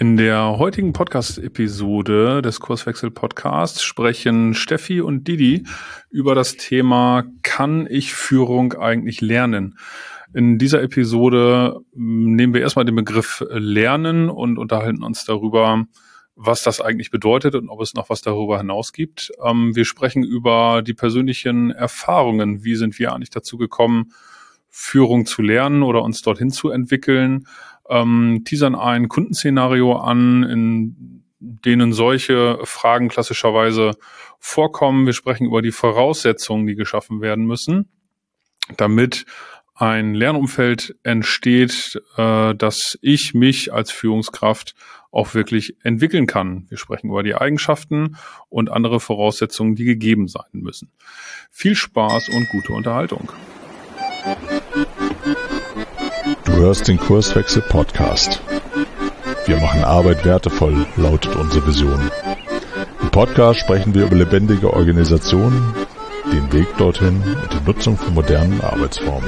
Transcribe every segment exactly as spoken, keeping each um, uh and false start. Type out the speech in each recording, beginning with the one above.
In der heutigen Podcast-Episode des Kurswechsel-Podcasts sprechen Steffi und Didi über das Thema: Kann ich Führung eigentlich lernen? In dieser Episode nehmen wir erstmal den Begriff Lernen und unterhalten uns darüber, was das eigentlich bedeutet und ob es noch was darüber hinaus gibt. Ähm, wir sprechen über die persönlichen Erfahrungen. Wie sind wir eigentlich dazu gekommen, Führung zu lernen oder uns dorthin zu entwickeln? Ähm, teasern ein Kundenszenario an, in denen solche Fragen klassischerweise vorkommen. Wir sprechen über die Voraussetzungen, die geschaffen werden müssen, damit ein Lernumfeld entsteht, äh, dass ich mich als Führungskraft auch wirklich entwickeln kann. Wir sprechen über die Eigenschaften und andere Voraussetzungen, die gegeben sein müssen. Viel Spaß und gute Unterhaltung. Du hörst den Kurswechsel-Podcast. Wir machen Arbeit wertevoll, lautet unsere Vision. Im Podcast sprechen wir über lebendige Organisationen, den Weg dorthin und die Nutzung von modernen Arbeitsformen.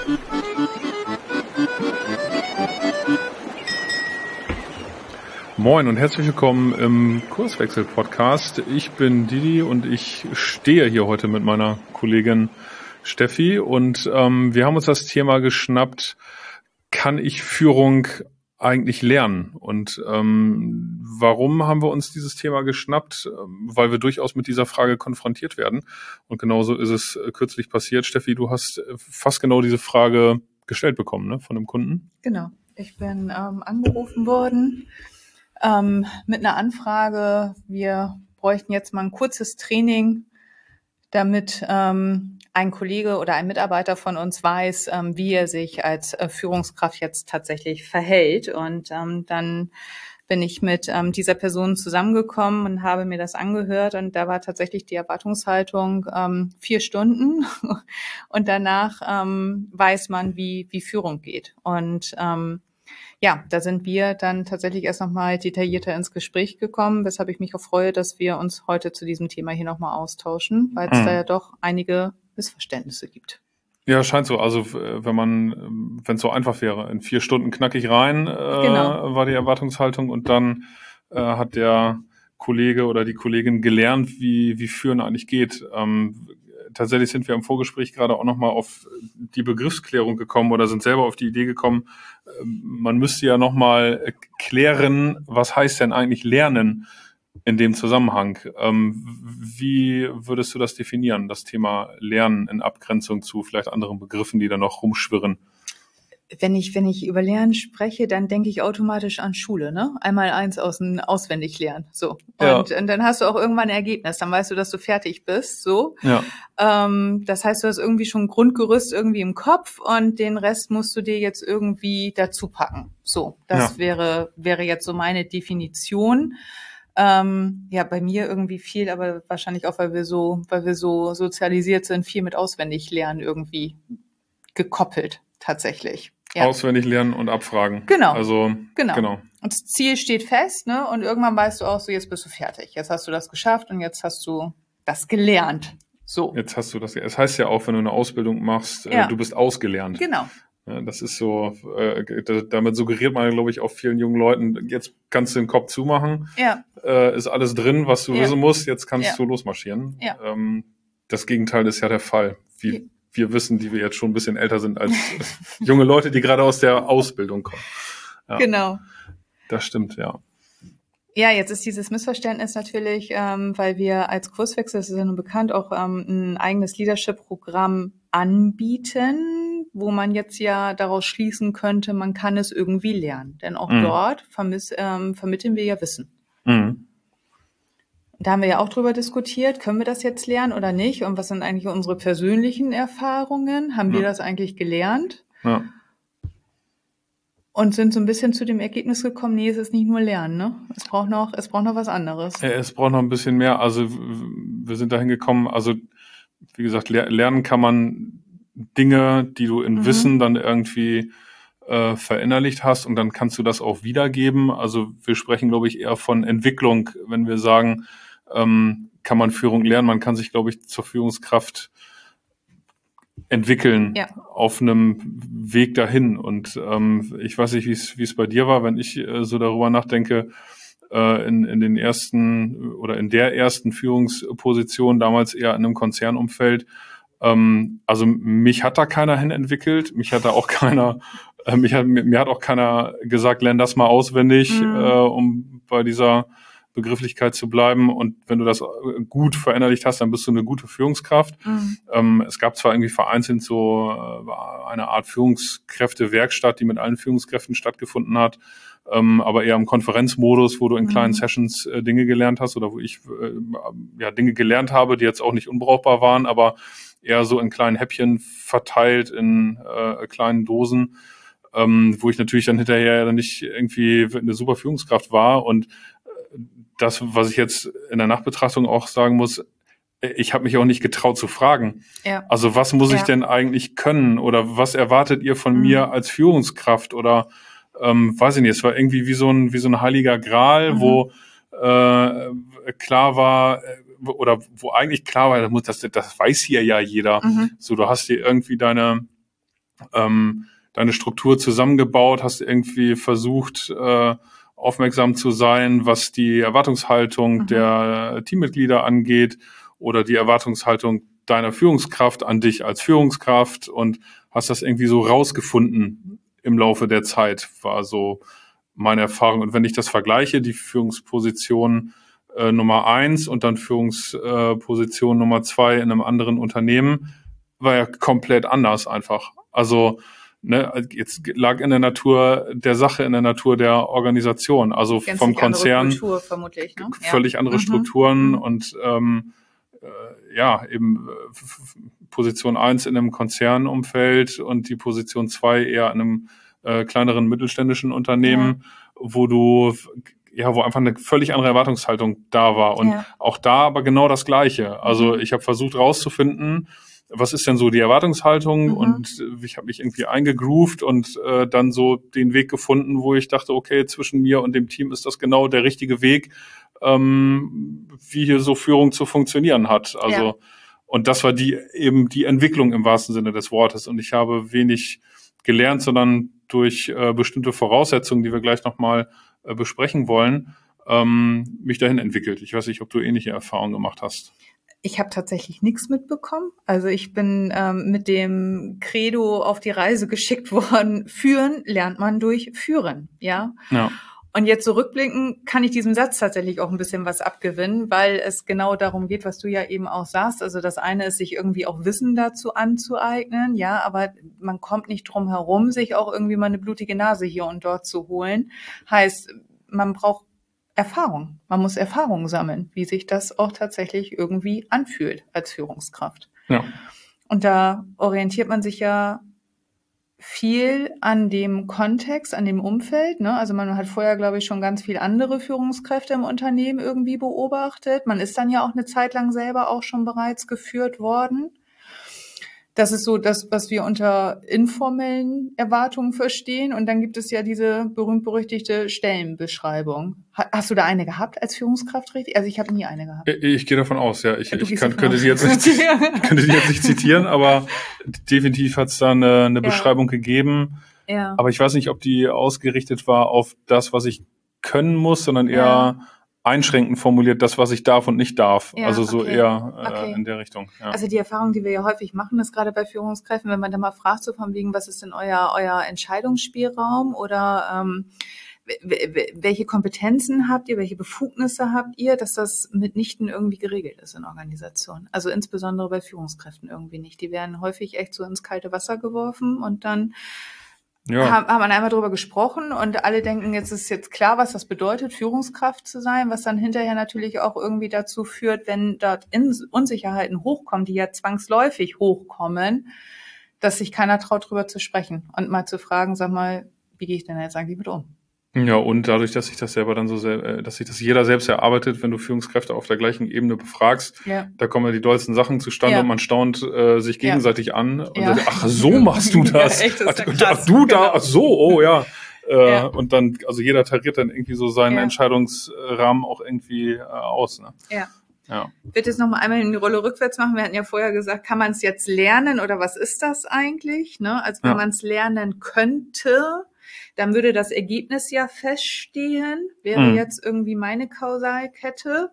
Moin und herzlich willkommen im Kurswechsel-Podcast. Ich bin Didi und ich stehe hier heute mit meiner Kollegin Steffi und ähm, wir haben uns das Thema geschnappt: Kann ich Führung eigentlich lernen? Und ähm, warum haben wir uns dieses Thema geschnappt? Weil wir durchaus mit dieser Frage konfrontiert werden. Und genauso ist es äh, kürzlich passiert. Steffi, du hast fast genau diese Frage gestellt bekommen, ne, von einem Kunden. Genau. Ich bin ähm, angerufen worden ähm, mit einer Anfrage. Wir bräuchten jetzt mal ein kurzes Training, damit ähm, ein Kollege oder ein Mitarbeiter von uns weiß, ähm, wie er sich als äh, Führungskraft jetzt tatsächlich verhält. Und ähm, dann bin ich mit ähm, dieser Person zusammengekommen und habe mir das angehört. Und da war tatsächlich die Erwartungshaltung ähm, vier Stunden. Und danach ähm, weiß man, wie wie Führung geht. Und ähm, ja, da sind wir dann tatsächlich erst nochmal detaillierter ins Gespräch gekommen, weshalb ich mich auch freue, dass wir uns heute zu diesem Thema hier nochmal austauschen, weil es mhm. da ja doch einige Missverständnisse gibt. Ja, scheint so. Also wenn man, wenn es so einfach wäre, in vier Stunden knackig rein, äh, Genau. war die Erwartungshaltung, und dann äh, hat der Kollege oder die Kollegin gelernt, wie wie Führen eigentlich geht. Ähm, tatsächlich sind wir im Vorgespräch gerade auch nochmal auf die Begriffsklärung gekommen oder sind selber auf die Idee gekommen, man müsste ja nochmal klären, was heißt denn eigentlich Lernen in dem Zusammenhang? Ähm, wie würdest du das definieren, das Thema Lernen in Abgrenzung zu vielleicht anderen Begriffen, die da noch rumschwirren? Wenn ich, wenn ich über Lernen spreche, dann denke ich automatisch an Schule, ne? Einmal eins aus dem auswendig lernen, so. Und, Ja. und dann hast du auch irgendwann ein Ergebnis, dann weißt du, dass du fertig bist, so. Ja. Ähm, das heißt, du hast irgendwie schon ein Grundgerüst irgendwie im Kopf und den Rest musst du dir jetzt irgendwie dazu packen. So, das Ja. wäre, wäre jetzt so meine Definition. Ähm, ja, bei mir irgendwie viel, aber wahrscheinlich auch, weil wir so, weil wir so sozialisiert sind, viel mit auswendig lernen irgendwie gekoppelt, tatsächlich. Ja. Auswendig lernen und abfragen. Genau. Also, genau. genau. Und das Ziel steht fest, ne? Und irgendwann weißt du auch so, jetzt bist du fertig. Jetzt hast du das geschafft und jetzt hast du das gelernt. So. Jetzt hast du das. Es heißt ja auch, wenn du eine Ausbildung machst, Ja. äh, du bist ausgelernt. Genau. Ja, das ist so, äh, damit suggeriert man, glaube ich, auch vielen jungen Leuten, jetzt kannst du den Kopf zumachen, Ja. äh, ist alles drin, was du Ja. wissen musst, jetzt kannst Ja. du losmarschieren. Ja. Ähm, das Gegenteil ist ja der Fall, wie Ja. wir wissen, die wir jetzt schon ein bisschen älter sind als junge Leute, die gerade aus der Ausbildung kommen. Ja, Genau. das stimmt, ja. Ja, jetzt ist dieses Missverständnis natürlich, ähm, weil wir als Kurswechsel, das ist ja nun bekannt, auch ähm, ein eigenes Leadership-Programm anbieten, wo man jetzt ja daraus schließen könnte, man kann es irgendwie lernen. Denn auch Mhm. dort vermiss, ähm, vermitteln wir ja Wissen. Mhm. Da haben wir ja auch drüber diskutiert, können wir das jetzt lernen oder nicht? Und was sind eigentlich unsere persönlichen Erfahrungen? Haben wir Ja. das eigentlich gelernt? Ja. Und sind so ein bisschen zu dem Ergebnis gekommen, nee, es ist nicht nur Lernen, ne? Es braucht noch, es braucht noch was anderes. Äh, Es braucht noch ein bisschen mehr. Also w- wir sind dahin gekommen, also wie gesagt, ler- lernen kann man Dinge, die du in Mhm. Wissen dann irgendwie äh, verinnerlicht hast, und dann kannst du das auch wiedergeben. Also wir sprechen, glaube ich, eher von Entwicklung, wenn wir sagen, ähm, kann man Führung lernen. Man kann sich, glaube ich, zur Führungskraft entwickeln ja. auf einem Weg dahin. Und ähm, ich weiß nicht, wie es wie es bei dir war, wenn ich äh, so darüber nachdenke, äh, in, in den ersten oder in der ersten Führungsposition, damals eher in einem Konzernumfeld. Ähm, also mich hat da keiner hin entwickelt, mich hat da auch keiner, äh, mich hat, mir, mir hat auch keiner gesagt, lern das mal auswendig, mhm. äh, um bei dieser Begrifflichkeit zu bleiben. Und wenn du das gut verinnerlicht hast, dann bist du eine gute Führungskraft. Mhm. Ähm, es gab zwar irgendwie vereinzelt so äh, eine Art Führungskräfte-Werkstatt, die mit allen Führungskräften stattgefunden hat, ähm, aber eher im Konferenzmodus, wo du in mhm. kleinen Sessions äh, Dinge gelernt hast oder wo ich äh, ja Dinge gelernt habe, die jetzt auch nicht unbrauchbar waren, aber eher so in kleinen Häppchen verteilt in äh, kleinen Dosen, ähm, wo ich natürlich dann hinterher dann nicht irgendwie eine super Führungskraft war. Und das, was ich jetzt in der Nachbetrachtung auch sagen muss, ich habe mich auch nicht getraut zu fragen. Ja. Also was muss ja. ich denn eigentlich können oder was erwartet ihr von mhm. mir als Führungskraft oder ähm, weiß ich nicht, es war irgendwie wie so ein wie so ein heiliger Gral, mhm. wo äh, klar war oder wo eigentlich klar war, das, muss, das, das weiß hier ja jeder. Mhm. So, du hast hier irgendwie deine ähm, deine Struktur zusammengebaut, hast irgendwie versucht äh, aufmerksam zu sein, was die Erwartungshaltung mhm. der Teammitglieder angeht oder die Erwartungshaltung deiner Führungskraft an dich als Führungskraft und hast das irgendwie so rausgefunden im Laufe der Zeit, war so meine Erfahrung. Und wenn ich das vergleiche, die Führungsposition äh, Nummer eins und dann Führungsposition äh, Nummer zwei in einem anderen Unternehmen, war ja komplett anders einfach. Also Ne, jetzt lag in der Natur der Sache, in der Natur der Organisation, also Gänzlich vom Konzern andere Kultur, vermutlich, ne? völlig ja. andere mhm. Strukturen mhm. und ähm, äh, ja, eben äh, Position eins in einem Konzernumfeld und die Position zwei eher in einem äh, kleineren mittelständischen Unternehmen, ja. wo du ja, wo einfach eine völlig andere Erwartungshaltung da war und ja. auch da aber genau das Gleiche. Also mhm. ich habe versucht rauszufinden, was ist denn so die Erwartungshaltung mhm. und ich habe mich irgendwie eingegroovt und äh, dann so den Weg gefunden, wo ich dachte, okay, zwischen mir und dem Team ist das genau der richtige Weg, ähm, wie hier so Führung zu funktionieren hat. Also ja. und das war die eben die Entwicklung im wahrsten Sinne des Wortes und ich habe wenig gelernt, sondern durch äh, bestimmte Voraussetzungen, die wir gleich nochmal äh, besprechen wollen, ähm, mich dahin entwickelt. Ich weiß nicht, ob du ähnliche Erfahrungen gemacht hast. Ich habe tatsächlich nichts mitbekommen. Also ich bin ähm, mit dem Credo auf die Reise geschickt worden. Führen lernt man durch Führen, ja. Ja. Und jetzt zurückblicken kann ich diesem Satz tatsächlich auch ein bisschen was abgewinnen, weil es genau darum geht, was du ja eben auch sagst. Also das eine ist, sich irgendwie auch Wissen dazu anzueignen, ja, aber man kommt nicht drum herum, sich auch irgendwie mal eine blutige Nase hier und dort zu holen. Heißt, man braucht Erfahrung. Man muss Erfahrung sammeln, wie sich das auch tatsächlich irgendwie anfühlt als Führungskraft. Ja. Und da orientiert man sich ja viel an dem Kontext, an dem Umfeld, ne? Also man hat vorher, glaube ich, schon ganz viel andere Führungskräfte im Unternehmen irgendwie beobachtet. Man ist dann ja auch eine Zeit lang selber auch schon bereits geführt worden. Das ist so das, was wir unter informellen Erwartungen verstehen. Und dann gibt es ja diese berühmt-berüchtigte Stellenbeschreibung. Hast du da eine gehabt als Führungskraft, richtig? Also ich habe nie eine gehabt. Ich, ich gehe davon aus, ja. Ich, ich kann, könnte, die jetzt nicht, könnte die jetzt nicht zitieren, aber definitiv hat es da eine, eine ja. Beschreibung gegeben. Ja. Aber ich weiß nicht, ob die ausgerichtet war auf das, was ich können muss, sondern eher ja. einschränkend formuliert, das, was ich darf und nicht darf. Ja, also so okay. eher äh, okay. in der Richtung. Ja. Also die Erfahrung, die wir ja häufig machen, ist gerade bei Führungskräften, wenn man da mal fragt, so von wegen, was ist denn euer euer Entscheidungsspielraum oder ähm, welche Kompetenzen habt ihr, welche Befugnisse habt ihr, dass das mitnichten irgendwie geregelt ist in Organisationen. Also insbesondere bei Führungskräften irgendwie nicht. Die werden häufig echt so ins kalte Wasser geworfen und dann Ja. haben, haben einmal drüber gesprochen und alle denken, jetzt ist jetzt klar, was das bedeutet, Führungskraft zu sein, was dann hinterher natürlich auch irgendwie dazu führt, wenn dort Unsicherheiten hochkommen, die ja zwangsläufig hochkommen, dass sich keiner traut, drüber zu sprechen und mal zu fragen, sag mal, wie gehe ich denn jetzt eigentlich mit um? Ja, und dadurch, dass sich das selber dann so, sehr, dass sich das jeder selbst erarbeitet, wenn du Führungskräfte auf der gleichen Ebene befragst, ja. da kommen ja die dollsten Sachen zustande ja. und man staunt äh, sich gegenseitig ja. an und ja. sagt, ach, so machst du das. Ja, echt, das ach, ja ach, du da, genau. ach so, oh ja. Äh, ja. Und dann, also jeder tariert dann irgendwie so seinen ja. Entscheidungsrahmen auch irgendwie äh, aus. Ne? Ja. Ja. Ich würde jetzt noch mal einmal in die Rolle rückwärts machen. Wir hatten ja vorher gesagt, kann man es jetzt lernen oder was ist das eigentlich? Ne? Also wenn Ja. man es lernen könnte, dann würde das Ergebnis ja feststehen, wäre Mhm. jetzt irgendwie meine Kausalkette.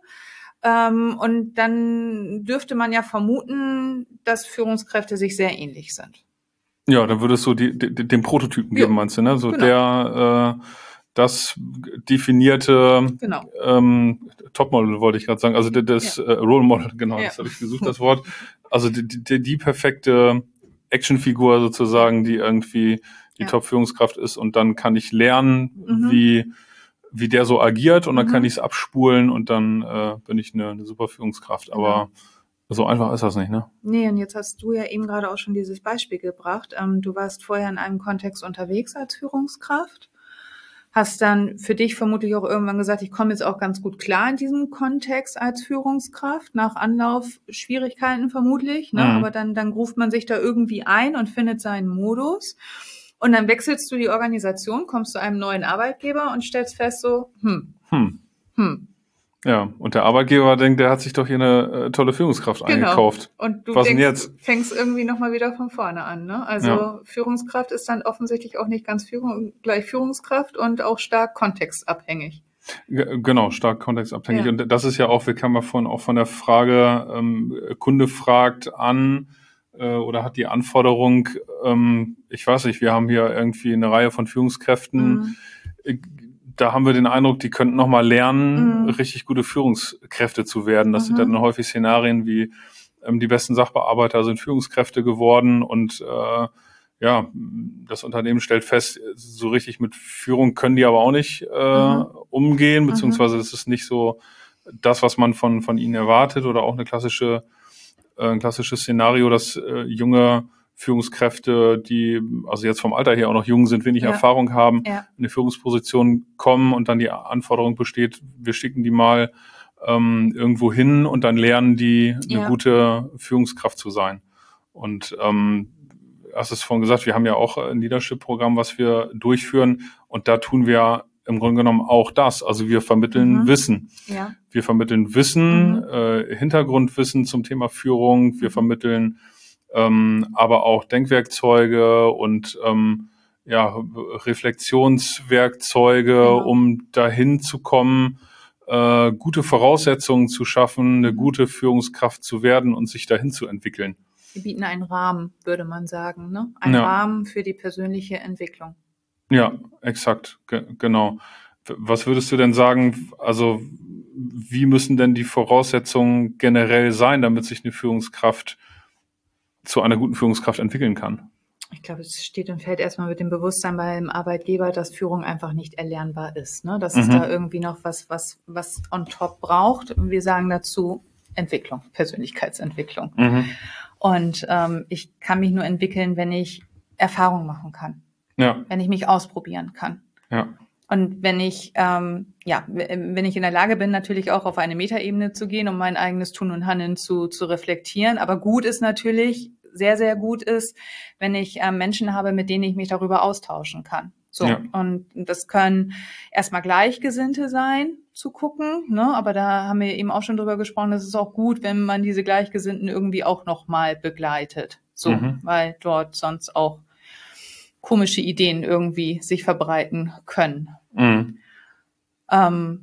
Ähm, und dann dürfte man ja vermuten, dass Führungskräfte sich sehr ähnlich sind. Ja, dann würdest du die, die, den Prototypen Ja, geben, meinst du, ne? So genau. der, äh, das definierte Genau. ähm, Topmodel, wollte ich gerade sagen, also das Ja. äh, Role Model, genau, Ja. das habe ich gesucht, das Wort. Also die, die, die perfekte Actionfigur sozusagen, die irgendwie die Ja. Top-Führungskraft ist, und dann kann ich lernen, Mhm. wie wie der so agiert, und dann Mhm. kann ich es abspulen, und dann äh, bin ich eine, eine super Führungskraft. Aber so einfach ist das nicht, ne? Nee, und jetzt hast du ja eben gerade auch schon dieses Beispiel gebracht. Ähm, du warst vorher in einem Kontext unterwegs als Führungskraft, hast dann für dich vermutlich auch irgendwann gesagt, ich komme jetzt auch ganz gut klar in diesem Kontext als Führungskraft, nach Anlaufschwierigkeiten vermutlich, ne? Mhm. Aber dann, dann ruft man sich da irgendwie ein und findet seinen Modus. Und dann wechselst du die Organisation, kommst zu einem neuen Arbeitgeber und stellst fest so, hm, Hm. hm, Ja, und der Arbeitgeber denkt, der hat sich doch hier eine äh, tolle Führungskraft genau. eingekauft. Und du Was denn denkst, jetzt? fängst irgendwie nochmal wieder von vorne an, ne? Also Ja. Führungskraft ist dann offensichtlich auch nicht ganz Führung, gleich Führungskraft und auch stark kontextabhängig. G- Genau, stark kontextabhängig. Ja. Und das ist ja auch, wir kamen ja vorhin auch von der Frage, ähm, Kunde fragt an äh, oder hat die Anforderung, ähm, ich weiß nicht, wir haben hier irgendwie eine Reihe von Führungskräften. Mhm. Äh, Da haben wir den Eindruck, die könnten nochmal lernen, Mhm. richtig gute Führungskräfte zu werden. Das Mhm. sind dann häufig Szenarien wie, ähm, die besten Sachbearbeiter sind Führungskräfte geworden, und äh, ja, das Unternehmen stellt fest, so richtig mit Führung können die aber auch nicht äh, Mhm. umgehen, beziehungsweise es ist nicht so das, was man von von ihnen erwartet, oder auch eine klassische äh, ein klassisches Szenario, dass äh, junge Führungskräfte, die also jetzt vom Alter her auch noch jung sind, wenig Ja. Erfahrung haben, Ja. in eine Führungsposition kommen, und dann die Anforderung besteht, wir schicken die mal ähm, irgendwo hin, und dann lernen die, eine Ja. gute Führungskraft zu sein. Und ähm, hast es vorhin gesagt, wir haben ja auch ein Leadership-Programm, was wir durchführen, und da tun wir im Grunde genommen auch das. Also wir vermitteln Mhm. Wissen. Ja. Wir vermitteln Wissen, Mhm. äh, Hintergrundwissen zum Thema Führung. Wir Mhm. vermitteln ähm, aber auch Denkwerkzeuge und ähm, ja, Reflexionswerkzeuge, Genau. um dahin zu kommen, äh, gute Voraussetzungen zu schaffen, eine Mhm. gute Führungskraft zu werden und sich dahin zu entwickeln. Wir bieten einen Rahmen, würde man sagen, ne? Einen Ja. Rahmen für die persönliche Entwicklung. Ja, exakt, ge genau. Was würdest du denn sagen, also wie müssen denn die Voraussetzungen generell sein, damit sich eine Führungskraft zu einer guten Führungskraft entwickeln kann? Ich glaube, es steht und fällt erstmal mit dem Bewusstsein beim Arbeitgeber, dass Führung einfach nicht erlernbar ist, ne? Dass es Mhm. da irgendwie noch was, was, was on top braucht. Und wir sagen dazu Entwicklung, Persönlichkeitsentwicklung. Mhm. Und ähm, ich kann mich nur entwickeln, wenn ich Erfahrung machen kann, Ja, wenn ich mich ausprobieren kann. ja, Und wenn ich, ähm, ja, wenn ich in der Lage bin, natürlich auch auf eine Metaebene zu gehen, um mein eigenes Tun und Handeln zu, zu reflektieren. Aber gut ist natürlich, sehr, sehr gut ist, wenn ich äh, Menschen habe, mit denen ich mich darüber austauschen kann. So. Ja. Und das können erstmal Gleichgesinnte sein, zu gucken, ne? Aber da haben wir eben auch schon drüber gesprochen, das ist auch gut, wenn man diese Gleichgesinnten irgendwie auch nochmal begleitet. So, Mhm. weil dort sonst auch komische Ideen irgendwie sich verbreiten können. Mhm. Ähm,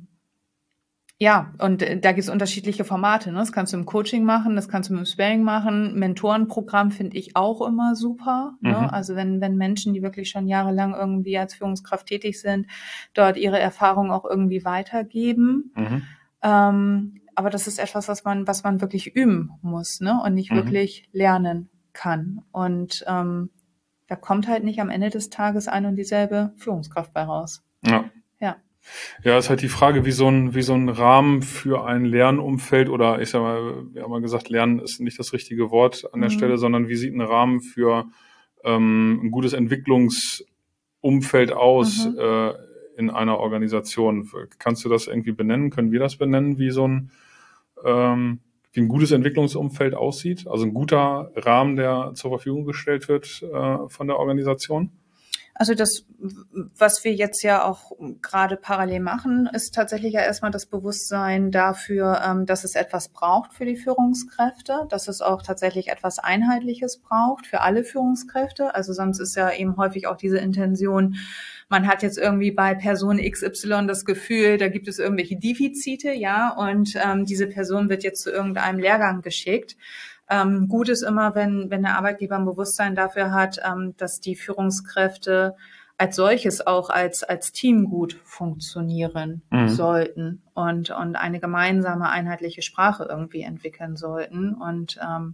ja, und äh, da gibt es unterschiedliche Formate. Ne? Das kannst du im Coaching machen, das kannst du mit dem Sparring machen. Mentorenprogramm finde ich auch immer super. Mhm. Ne? Also wenn, wenn Menschen, die wirklich schon jahrelang irgendwie als Führungskraft tätig sind, dort ihre Erfahrungen auch irgendwie weitergeben. Mhm. Ähm, aber das ist etwas, was man, was man wirklich üben muss, ne? Und nicht Mhm. wirklich lernen kann. Und ähm, da kommt halt nicht am Ende des Tages eine und dieselbe Führungskraft bei raus. Ja. Ja. Ja, ist halt die Frage, wie so ein, wie so ein Rahmen für ein Lernumfeld, oder ich sag mal, wir haben mal gesagt, Lernen ist nicht das richtige Wort an der Mhm. Stelle, sondern wie sieht ein Rahmen für ähm, ein gutes Entwicklungsumfeld aus Mhm. äh, in einer Organisation? Kannst du das irgendwie benennen? Können wir das benennen, wie so ein, ähm, wie ein gutes Entwicklungsumfeld aussieht? Also ein guter Rahmen, der zur Verfügung gestellt wird äh, von der Organisation? Also das, was wir jetzt ja auch gerade parallel machen, ist tatsächlich ja erstmal das Bewusstsein dafür, dass es etwas braucht für die Führungskräfte, dass es auch tatsächlich etwas Einheitliches braucht für alle Führungskräfte. Also sonst ist ja eben häufig auch diese Intention, man hat jetzt irgendwie bei Person X Y das Gefühl, da gibt es irgendwelche Defizite, ja, und ähm, diese Person wird jetzt zu irgendeinem Lehrgang geschickt. Ähm, gut ist immer, wenn, wenn der Arbeitgeber ein Bewusstsein dafür hat, ähm, dass die Führungskräfte als solches auch als, als Team gut funktionieren mhm. sollten und, und eine gemeinsame, einheitliche Sprache irgendwie entwickeln sollten. Und ähm,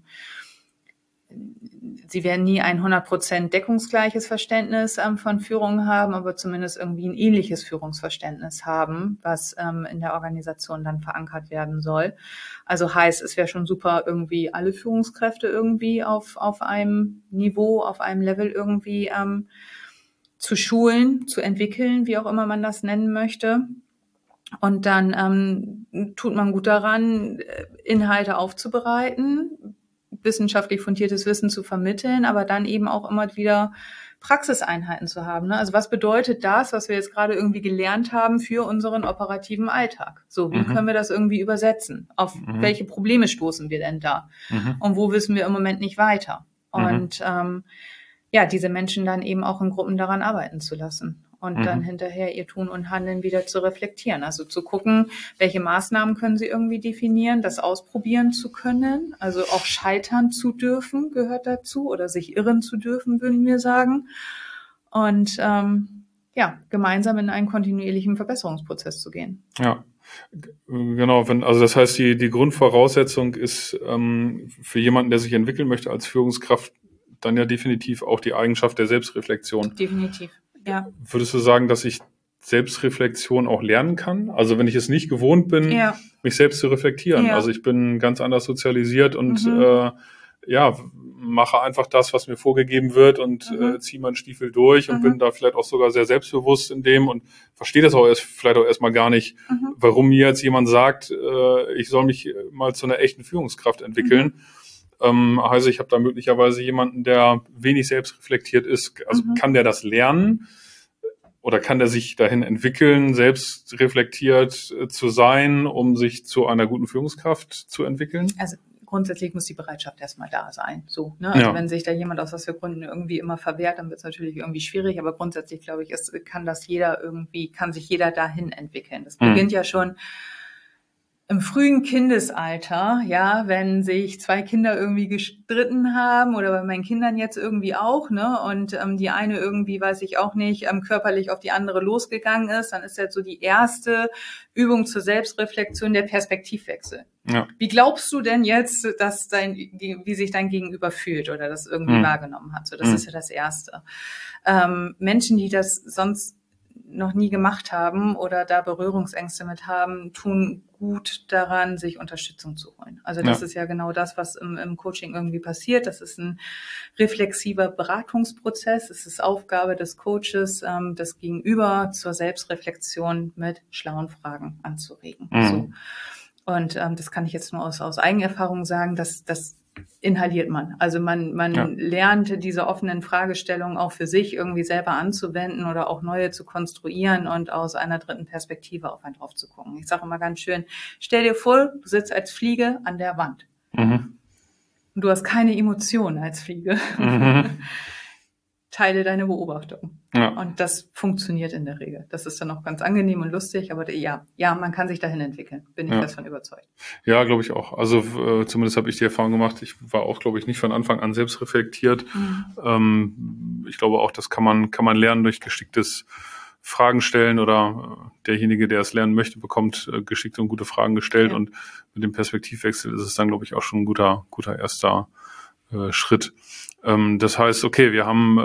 sie werden nie ein hundert Prozent deckungsgleiches Verständnis ähm, von Führung haben, aber zumindest irgendwie ein ähnliches Führungsverständnis haben, was ähm, in der Organisation dann verankert werden soll. Also heißt, es wäre schon super, irgendwie alle Führungskräfte irgendwie auf, auf einem Niveau, auf einem Level irgendwie ähm, zu schulen, zu entwickeln, wie auch immer man das nennen möchte. Und dann ähm, tut man gut daran, Inhalte aufzubereiten, wissenschaftlich fundiertes Wissen zu vermitteln, aber dann eben auch immer wieder Praxiseinheiten zu haben. Ne? Also was bedeutet das, was wir jetzt gerade irgendwie gelernt haben für unseren operativen Alltag? So, wie mhm. können wir das irgendwie übersetzen? Auf mhm. welche Probleme stoßen wir denn da? Mhm. Und wo wissen wir im Moment nicht weiter? Und mhm. ähm, ja, diese Menschen dann eben auch in Gruppen daran arbeiten zu lassen. Und mhm. dann hinterher ihr Tun und Handeln wieder zu reflektieren. Also zu gucken, welche Maßnahmen können sie irgendwie definieren, das ausprobieren zu können. Also auch scheitern zu dürfen gehört dazu oder sich irren zu dürfen, würden wir sagen. Und ähm, ja, gemeinsam in einen kontinuierlichen Verbesserungsprozess zu gehen. Ja, genau. Wenn, also das heißt, die, die Grundvoraussetzung ist ähm, für jemanden, der sich entwickeln möchte als Führungskraft, dann ja definitiv auch die Eigenschaft der Selbstreflexion. Definitiv. Ja. Würdest du sagen, dass ich Selbstreflexion auch lernen kann? Also wenn ich es nicht gewohnt bin, ja. mich selbst zu reflektieren. Ja. Also ich bin ganz anders sozialisiert und mhm. äh, ja, mache einfach das, was mir vorgegeben wird und mhm. äh, ziehe meinen Stiefel durch und mhm. bin da vielleicht auch sogar sehr selbstbewusst in dem und verstehe das auch erst vielleicht auch erstmal gar nicht, mhm. warum mir jetzt jemand sagt, äh, ich soll mich mal zu einer echten Führungskraft entwickeln. Mhm. Ähm, also ich habe da möglicherweise jemanden, der wenig selbstreflektiert ist. Also mhm. kann der das lernen oder kann der sich dahin entwickeln, selbst reflektiert äh, zu sein, um sich zu einer guten Führungskraft zu entwickeln? Also grundsätzlich muss die Bereitschaft erstmal da sein. So, ne? Also ja. wenn sich da jemand aus was für Gründen irgendwie immer verwehrt, dann wird es natürlich irgendwie schwierig. Aber grundsätzlich glaube ich, es kann das jeder irgendwie, kann sich jeder dahin entwickeln. Das mhm. beginnt ja schon im frühen Kindesalter, ja, wenn sich zwei Kinder irgendwie gestritten haben oder bei meinen Kindern jetzt irgendwie auch, ne, und ähm, die eine irgendwie, weiß ich auch nicht, ähm, körperlich auf die andere losgegangen ist, dann ist jetzt so die erste Übung zur Selbstreflexion der Perspektivwechsel. Ja. Wie glaubst du denn jetzt, dass dein, wie sich dein Gegenüber fühlt oder das irgendwie hm. wahrgenommen hat? So, das hm. ist ja das Erste. Ähm, Menschen, die das sonst noch nie gemacht haben oder da Berührungsängste mit haben, tun gut daran, sich Unterstützung zu holen. Also das ja. ist ja genau das, was im, im Coaching irgendwie passiert. Das ist ein reflexiver Beratungsprozess. Es ist Aufgabe des Coaches, ähm, das Gegenüber zur Selbstreflexion mit schlauen Fragen anzuregen. Mhm. So. Und ähm, das kann ich jetzt nur aus, aus Eigenerfahrung sagen, dass das inhaliert man. Also man, man ja. lernt diese offenen Fragestellungen auch für sich irgendwie selber anzuwenden oder auch neue zu konstruieren und aus einer dritten Perspektive auf einen drauf zu gucken. Ich sage immer ganz schön, stell dir vor, du sitzt als Fliege an der Wand. Mhm. Und du hast keine Emotionen als Fliege. Mhm. Teile deine Beobachtung. Ja. Und das funktioniert in der Regel. Das ist dann auch ganz angenehm und lustig, aber ja, ja, man kann sich dahin entwickeln. Bin ich ja. davon überzeugt. Ja, glaube ich auch. Also äh, zumindest habe ich die Erfahrung gemacht. Ich war auch, glaube ich, nicht von Anfang an selbst reflektiert. Mhm. Ähm, ich glaube auch, das kann man kann man lernen durch geschicktes Fragen stellen oder äh, derjenige, der es lernen möchte, bekommt äh, geschickte und gute Fragen gestellt. Ja. Und mit dem Perspektivwechsel ist es dann, glaube ich, auch schon ein guter guter erster äh, Schritt. Das heißt, okay, wir haben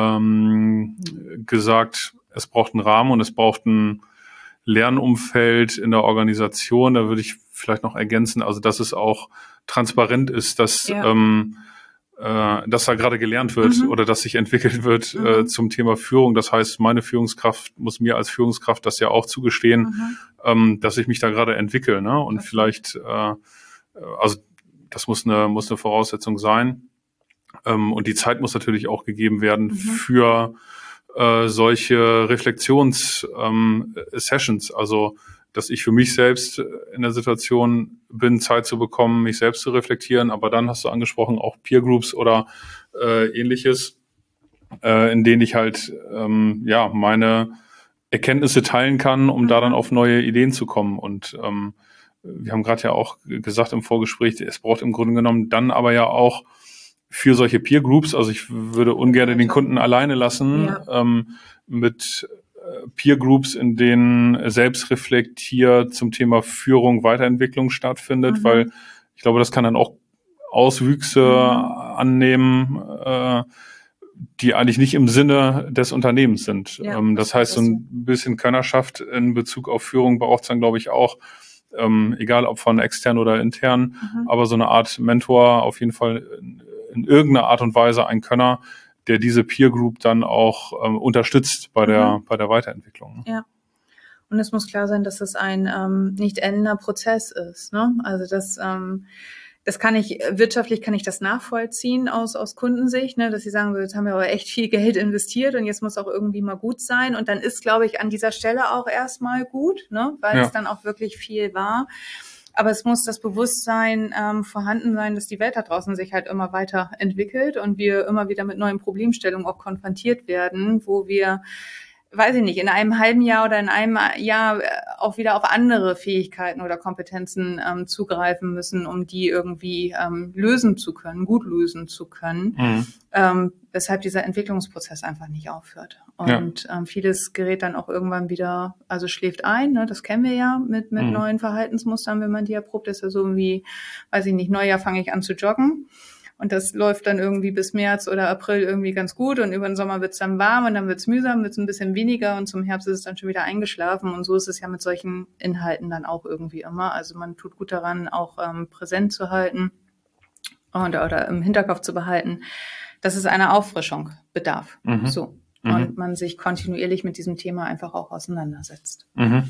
ähm, gesagt, es braucht einen Rahmen und es braucht ein Lernumfeld in der Organisation. Da würde ich vielleicht noch ergänzen, also dass es auch transparent ist, dass, ja. ähm, äh, dass da gerade gelernt wird mhm. oder dass sich entwickelt wird mhm. äh, zum Thema Führung. Das heißt, meine Führungskraft muss mir als Führungskraft das ja auch zugestehen, mhm. ähm, dass ich mich da gerade entwickle. Ne? Und okay. vielleicht, äh, also das muss eine, muss eine Voraussetzung sein. Und die Zeit muss natürlich auch gegeben werden mhm. für äh, solche Reflexions-Sessions, ähm, also dass ich für mich selbst in der Situation bin, Zeit zu bekommen, mich selbst zu reflektieren. Aber dann hast du angesprochen, auch Peer Groups oder äh, ähnliches, äh, in denen ich halt ähm, ja meine Erkenntnisse teilen kann, um mhm. da dann auf neue Ideen zu kommen. Und ähm, wir haben gerade ja auch gesagt im Vorgespräch, es braucht im Grunde genommen dann aber ja auch für solche Peer Groups, also ich würde ungern den Kunden alleine lassen, ja. ähm, mit Peer Groups, in denen Selbstreflektier zum Thema Führung, Weiterentwicklung stattfindet, mhm. weil ich glaube, das kann dann auch Auswüchse mhm. annehmen, äh, die eigentlich nicht im Sinne des Unternehmens sind. Ja, ähm, das, das heißt, so ein bisschen Könnerschaft in Bezug auf Führung braucht es dann, glaube ich, auch, ähm, egal ob von extern oder intern, mhm. aber so eine Art Mentor, auf jeden Fall in, in irgendeiner Art und Weise ein Könner, der diese Peer Group dann auch ähm, unterstützt bei der mhm. bei der Weiterentwicklung. Ja. Und es muss klar sein, dass es ein ähm, nicht endender Prozess ist. Ne? Also das ähm, das kann ich wirtschaftlich kann ich das nachvollziehen aus aus Kundensicht, ne, dass sie sagen, so, jetzt haben wir aber echt viel Geld investiert und jetzt muss auch irgendwie mal gut sein. Und dann ist, glaube ich, an dieser Stelle auch erstmal gut, ne, weil ja. es dann auch wirklich viel war. Aber es muss das Bewusstsein ähm, vorhanden sein, dass die Welt da draußen sich halt immer weiter entwickelt und wir immer wieder mit neuen Problemstellungen auch konfrontiert werden, wo wir, weiß ich nicht, in einem halben Jahr oder in einem Jahr auch wieder auf andere Fähigkeiten oder Kompetenzen ähm, zugreifen müssen, um die irgendwie ähm, lösen zu können, gut lösen zu können, mhm. ähm, weshalb dieser Entwicklungsprozess einfach nicht aufhört. Und ja. ähm, vieles gerät dann auch irgendwann wieder, also schläft ein, ne? Das kennen wir ja mit mit mhm. neuen Verhaltensmustern, wenn man die erprobt, ist ja so wie, weiß ich nicht, Neujahr fange ich an zu joggen. Und das läuft dann irgendwie bis März oder April irgendwie ganz gut und über den Sommer wird's dann warm und dann wird's mühsam, wird's ein bisschen weniger und zum Herbst ist es dann schon wieder eingeschlafen und so ist es ja mit solchen Inhalten dann auch irgendwie immer. Also man tut gut daran, auch ähm, präsent zu halten und, oder im Hinterkopf zu behalten, dass es einer Auffrischung bedarf. Mhm. So. Mhm. Und man sich kontinuierlich mit diesem Thema einfach auch auseinandersetzt. Mhm.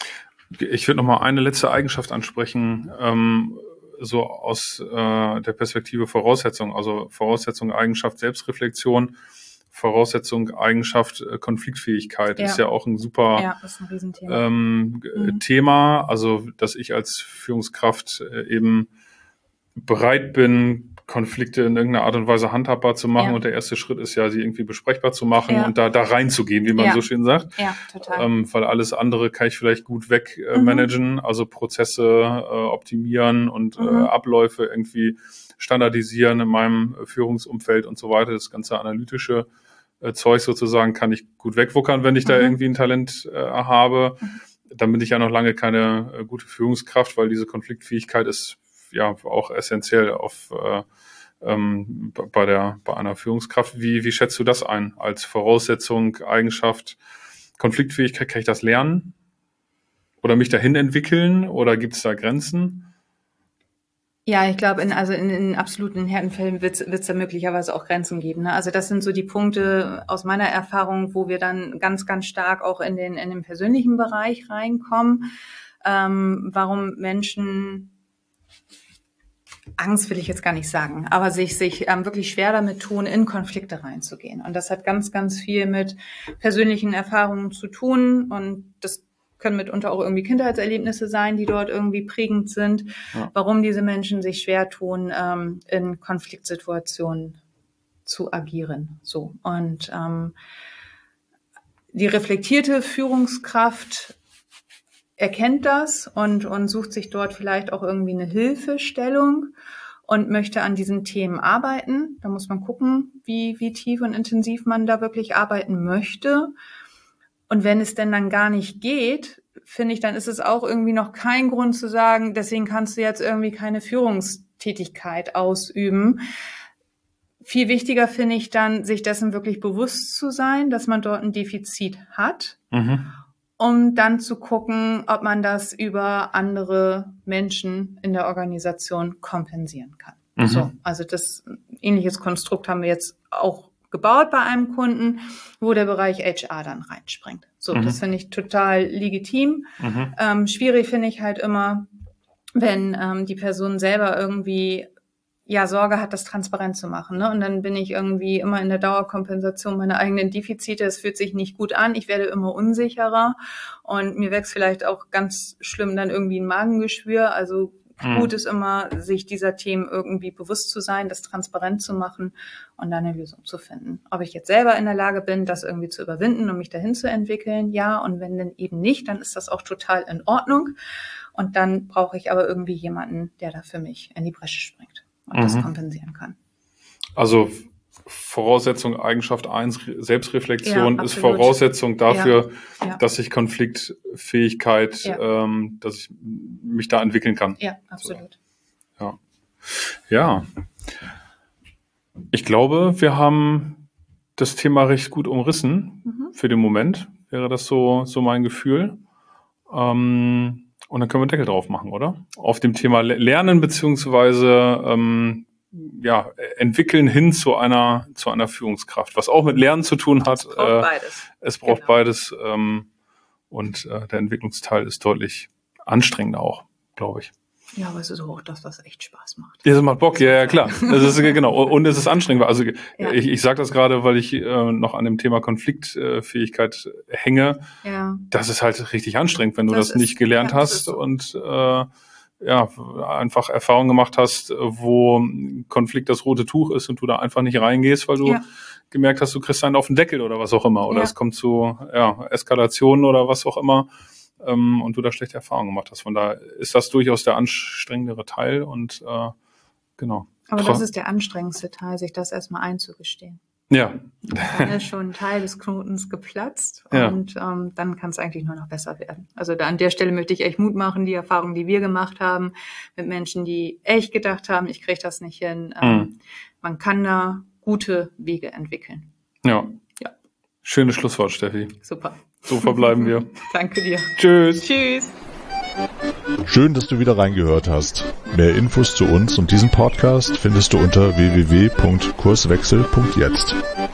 Ich würde noch mal eine letzte Eigenschaft ansprechen, ähm, so aus äh, der Perspektive Voraussetzung, also Voraussetzung, Eigenschaft, Selbstreflexion, Voraussetzung, Eigenschaft, äh, Konfliktfähigkeit ja. ist ja auch ein super ja, ist ein Riesenthema. Ähm, mhm. Thema, also dass ich als Führungskraft äh, eben bereit bin, Konflikte in irgendeiner Art und Weise handhabbar zu machen ja. und der erste Schritt ist ja, sie irgendwie besprechbar zu machen ja. und da da reinzugehen, wie man ja. so schön sagt. Ja, total. Ähm, weil alles andere kann ich vielleicht gut wegmanagen, mhm. also Prozesse äh, optimieren und mhm. äh, Abläufe irgendwie standardisieren in meinem Führungsumfeld und so weiter. Das ganze analytische äh, Zeug sozusagen kann ich gut wegwuckern, wenn ich mhm. da irgendwie ein Talent äh, habe. Mhm. Dann bin ich ja noch lange keine äh, gute Führungskraft, weil diese Konfliktfähigkeit ist ja auch essentiell auf äh, ähm, bei der bei einer Führungskraft. Wie wie schätzt du das ein als Voraussetzung, Eigenschaft, Konfliktfähigkeit? Kann ich das lernen oder mich dahin entwickeln oder gibt es da Grenzen? Ja, ich glaube, in, also in, in absoluten Härtenfällen wird es da möglicherweise auch Grenzen geben. Ne? Also das sind so die Punkte aus meiner Erfahrung, wo wir dann ganz, ganz stark auch in den in den persönlichen Bereich reinkommen. Ähm, warum Menschen Angst will ich jetzt gar nicht sagen, aber sich sich ähm, wirklich schwer damit tun, in Konflikte reinzugehen. Und das hat ganz, ganz viel mit persönlichen Erfahrungen zu tun. Und das können mitunter auch irgendwie Kindheitserlebnisse sein, die dort irgendwie prägend sind, ja. warum diese Menschen sich schwer tun, ähm, in Konfliktsituationen zu agieren. So. Und ähm, die reflektierte Führungskraft erkennt das und, und sucht sich dort vielleicht auch irgendwie eine Hilfestellung und möchte an diesen Themen arbeiten. Da muss man gucken, wie, wie tief und intensiv man da wirklich arbeiten möchte. Und wenn es denn dann gar nicht geht, finde ich, dann ist es auch irgendwie noch kein Grund zu sagen, deswegen kannst du jetzt irgendwie keine Führungstätigkeit ausüben. Viel wichtiger finde ich dann, sich dessen wirklich bewusst zu sein, dass man dort ein Defizit hat. Mhm. Um dann zu gucken, ob man das über andere Menschen in der Organisation kompensieren kann. Mhm. So, also das ähnliches Konstrukt haben wir jetzt auch gebaut bei einem Kunden, wo der Bereich H R dann reinspringt. So, mhm. das finde ich total legitim. Mhm. Ähm, schwierig finde ich halt immer, wenn ähm, die Person selber irgendwie ja Sorge hat, das transparent zu machen. Ne? Und dann bin ich irgendwie immer in der Dauerkompensation meiner eigenen Defizite. Es fühlt sich nicht gut an. Ich werde immer unsicherer und mir wächst vielleicht auch ganz schlimm dann irgendwie ein Magengeschwür. Also mhm. gut ist immer, sich dieser Themen irgendwie bewusst zu sein, das transparent zu machen und dann eine Lösung zu finden. Ob ich jetzt selber in der Lage bin, das irgendwie zu überwinden und mich dahin zu entwickeln, ja. Und wenn dann eben nicht, dann ist das auch total in Ordnung. Und dann brauche ich aber irgendwie jemanden, der da für mich in die Bresche springt und mhm. das kompensieren kann. Also Voraussetzung, Eigenschaft eins, Selbstreflexion ja, ist Voraussetzung dafür, ja, ja. dass ich Konfliktfähigkeit, ja. ähm, dass ich mich da entwickeln kann. Ja, absolut. So. Ja. Ja. Ich glaube, wir haben das Thema recht gut umrissen mhm. für den Moment. Wäre das so, so mein Gefühl. Ähm, und dann können wir einen Deckel drauf machen, oder? Auf dem Thema Lernen beziehungsweise ähm, ja, entwickeln hin zu einer zu einer Führungskraft, was auch mit Lernen zu tun hat. Es braucht äh, beides. Es braucht genau. beides ähm, und äh, der Entwicklungsteil ist deutlich anstrengender auch, glaube ich. Ja, aber es ist auch das, was echt Spaß macht. Ja, es macht Bock, ja, ja klar. Es ist genau und es ist anstrengend. Also ja. ich, ich sage das gerade, weil ich äh, noch an dem Thema Konfliktfähigkeit äh, hänge. Ja. Das ist halt richtig anstrengend, wenn du das, das ist, nicht gelernt ja, hast so. und äh, ja, einfach Erfahrung gemacht hast, wo Konflikt das rote Tuch ist und du da einfach nicht reingehst, weil du ja. gemerkt hast, du kriegst einen auf den Deckel oder was auch immer. Oder ja. es kommt zu ja, Eskalationen oder was auch immer ähm, und du da schlechte Erfahrungen gemacht hast. Von daher ist das durchaus der anstrengendere Teil und äh, genau. Aber das ist der anstrengendste Teil, sich das erstmal einzugestehen. Ja. Dann ist schon ein Teil des Knotens geplatzt ja. und ähm, dann kann es eigentlich nur noch besser werden. Also da an der Stelle möchte ich echt Mut machen, die Erfahrung, die wir gemacht haben, mit Menschen, die echt gedacht haben, ich kriege das nicht hin. Ähm, mhm. Man kann da gute Wege entwickeln. Ja. ja. Schönes Schlusswort, Steffi. Super. So verbleiben wir. Danke dir. Tschüss. Tschüss. Schön, dass du wieder reingehört hast. Mehr Infos zu uns und diesem Podcast findest du unter w w w punkt kurswechsel punkt jetzt.